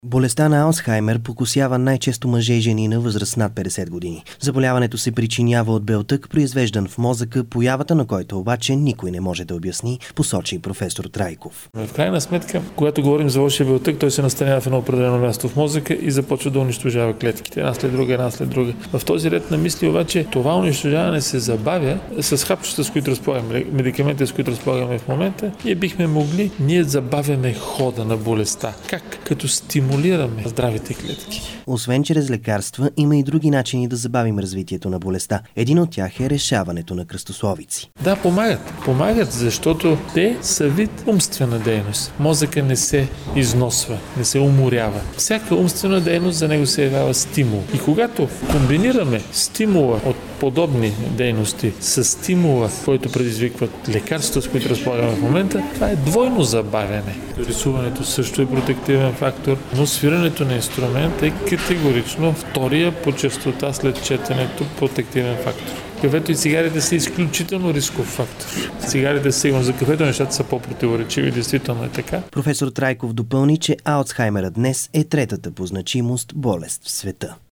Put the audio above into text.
Болестта на Алцхаймер покусява най-често мъже и жени на възраст над 50 години. Заболяването се причинява от белтък, произвеждан в мозъка, появата на който обаче никой не може да обясни, посочи професор Трайков. В крайна сметка, когато говорим за лошия белтък, той се настанява в едно определено място в мозъка и започва да унищожава клетките, една след друга. В този ред на мисли обаче това унищожаване се забавя с хапчета, с които разполагаме, медикаменти, с които разполагаме в момента, и бихме могли, ние забавяме хода на болестта. Как? Като стимулираме здравите клетки. Освен чрез лекарства, има и други начини да забавим развитието на болестта. Един от тях е решаването на кръстосовици. Да, помагат, защото те са вид умствена дейност. Мозъка не се износва, не се уморява. Всяка умствена дейност за него се явява стимул. И когато комбинираме стимула от подобни дейности с стимула, който предизвикват лекарства, с които разполагаме в момента, това е двойно забавяне. Рисуването също е протективен фактор, но свирането на инструмент е категорично втория по честота след четенето протективен фактор. Кафето и цигарите са изключително рисков фактор. Цигарите сигурно за кафето нещата са по-противоречиви, действително е така. Професор Трайков допълни, че Алцхаймера днес е третата по значимост болест в света.